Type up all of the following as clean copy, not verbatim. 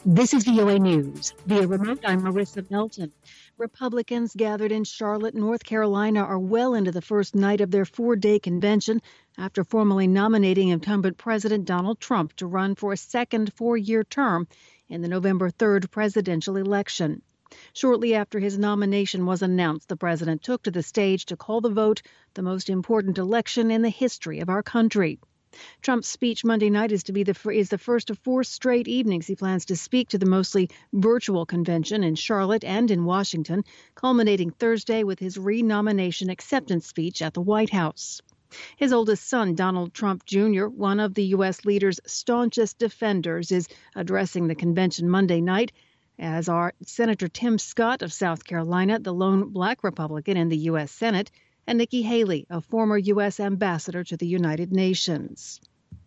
This is VOA News. Via remote, I'm Marissa Melton. Republicans gathered in Charlotte, North Carolina are well into the first night of their four-day convention after formally nominating incumbent President Donald Trump to run for a second four-year term in the November 3rd presidential election. Shortly after his nomination was announced, the president took to the stage to call the vote the most important election in the history of our country. Trump's speech Monday night is the first of four straight evenings he plans to speak to the mostly virtual convention in Charlotte and in Washington, culminating Thursday with his renomination acceptance speech at the White House. His oldest son, Donald Trump Jr., one of the U.S. leader's staunchest defenders, is addressing the convention Monday night, as are Senator Tim Scott of South Carolina, the lone black Republican in the U.S. Senate, and Nikki Haley, a former U.S. ambassador to the United Nations.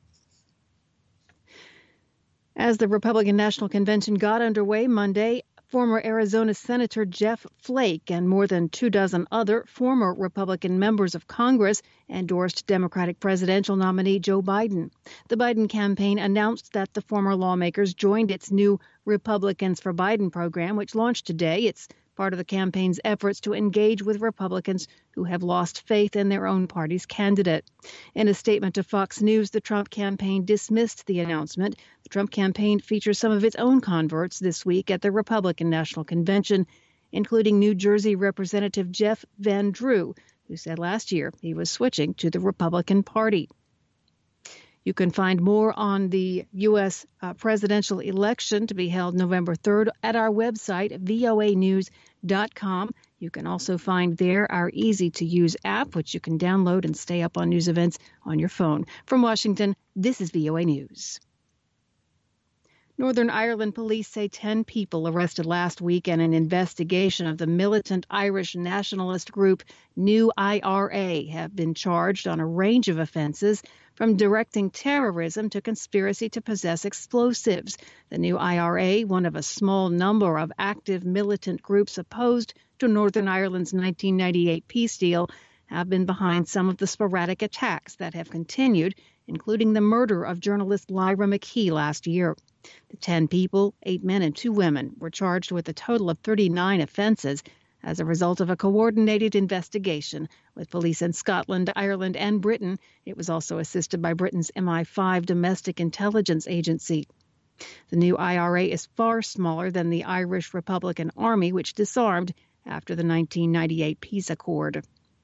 As the Republican National Convention got underway Monday, former Arizona Senator Jeff Flake and more than 24 other former Republican members of Congress endorsed Democratic presidential nominee Joe Biden. The Biden campaign announced that the former lawmakers joined its new Republicans for Biden program, which launched today. It's part of the campaign's efforts to engage with Republicans who have lost faith in their own party's candidate. In a statement to Fox News, the Trump campaign dismissed the announcement. The Trump campaign features some of its own converts this week at the Republican National Convention, including New Jersey Representative Jeff Van Drew, who said last year he was switching to the Republican Party. You can find more on the U.S. presidential election to be held November 3rd at our website, voanews.com. You can also find there our easy-to-use app, which you can download and stay up on news events on your phone. From Washington, this is VOA News. Northern Ireland police say 10 people arrested last week in an investigation of the militant Irish nationalist group New IRA have been charged on a range of offenses, from directing terrorism to conspiracy to possess explosives. The New IRA, one of a small number of active militant groups opposed to Northern Ireland's 1998 peace deal, have been behind some of the sporadic attacks that have continued, including the murder of journalist Lyra McKee last year. The 10 people, 8 men and 2 women, were charged with a total of 39 offenses as a result of a coordinated investigation with police in Scotland, Ireland, and Britain. It was also assisted by Britain's MI5 domestic intelligence agency. The New IRA is far smaller than the Irish Republican Army, which disarmed after the 1998 peace accord.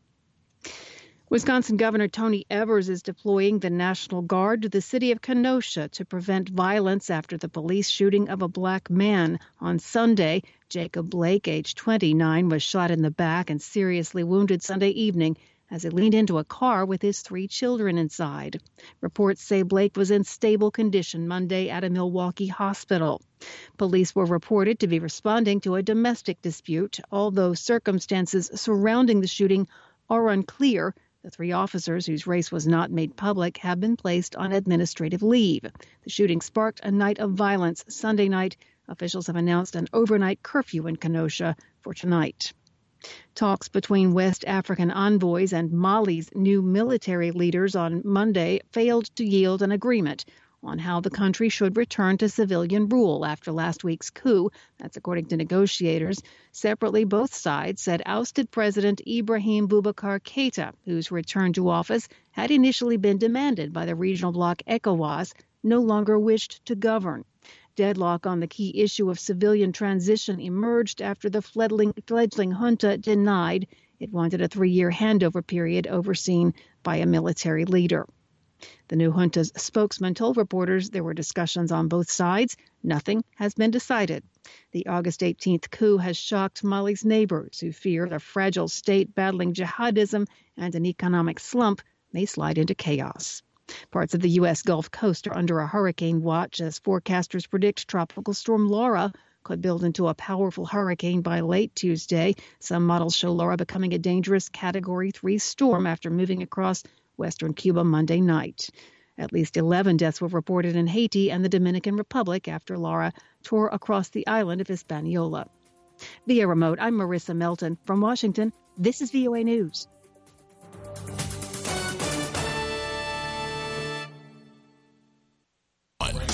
Wisconsin Governor Tony Evers is deploying the National Guard to the city of Kenosha to prevent violence after the police shooting of a black man on Sunday. Jacob Blake, age 29, was shot in the back and seriously wounded Sunday evening as he leaned into a car with his 3 children inside. Reports say Blake was in stable condition Monday at a Milwaukee hospital. Police were reported to be responding to a domestic dispute, although circumstances surrounding the shooting are unclear. The 3 officers, whose race was not made public, have been placed on administrative leave. The shooting sparked a night of violence Sunday night. Officials have announced an overnight curfew in Kenosha for tonight. Talks between West African envoys and Mali's new military leaders on Monday failed to yield an agreement on how the country should return to civilian rule after last week's coup. That's according to negotiators. Separately, both sides said ousted President Ibrahim Boubacar Keïta, whose return to office had initially been demanded by the regional bloc ECOWAS, no longer wished to govern. Deadlock on the key issue of civilian transition emerged after the fledgling junta denied it wanted a 3-year handover period overseen by a military leader. The new junta's spokesman told reporters there were discussions on both sides. Nothing has been decided. The August 18th coup has shocked Mali's neighbors, who fear the fragile state battling jihadism and an economic slump may slide into chaos. Parts of the U.S. Gulf Coast are under a hurricane watch as forecasters predict Tropical Storm Laura could build into a powerful hurricane by late Tuesday. Some models show Laura becoming a dangerous Category 3 storm after moving across western Cuba Monday night. At least 11 deaths were reported in Haiti and the Dominican Republic after Laura tore across the island of Hispaniola. Via remote, I'm Marissa Melton. From Washington, this is VOA News.